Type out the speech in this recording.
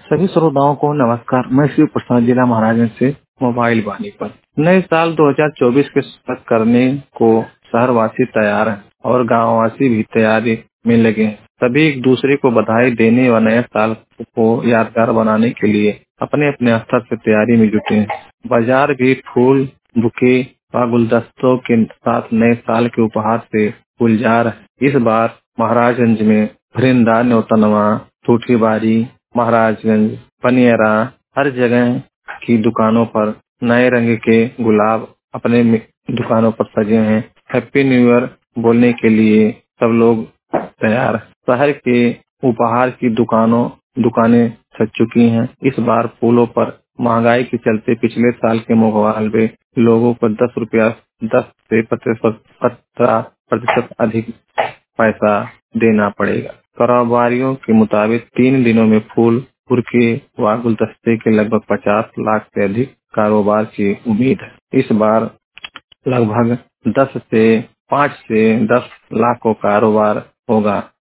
सभी श्रोताओं को नमस्कार। मैं शिव प्रसाद, जिला महाराजगंज से मोबाइल वाणी पर। नए साल 2024 के स्वागत करने को शहरवासी तैयार हैं और गांववासी भी तैयारी में लगे हैं। सभी एक दूसरे को बधाई देने व नए साल को यादगार बनाने के लिए अपने अपने स्तर से तैयारी में जुटे हैं। बाजार भी फूल, बुके व गुलदस्तों के साथ नए साल के उपहार से गुलजार है। इस बार महाराजगंज में भरिंदा, न्योतनवा, ठूठीबारी, महाराजगंज, पनियरा, हर जगह की दुकानों पर नए रंग के गुलाब अपने दुकानों पर सजे हैं। हैप्पी न्यू ईयर बोलने के लिए सब लोग तैयार हैं। शहर के उपहार की दुकानें सज चुकी हैं। इस बार फूलों पर महंगाई के चलते पिछले साल के मुकाबले लोगों को 10 से 15% अधिक पैसा देना पड़ेगा। कारोबारियों के मुताबिक 3 दिनों में फूल, बुके व गुलदस्ते के लगभग 50 लाख से अधिक कारोबार की उम्मीद है। इस बार लगभग 5 से 10 लाख का कारोबार होगा।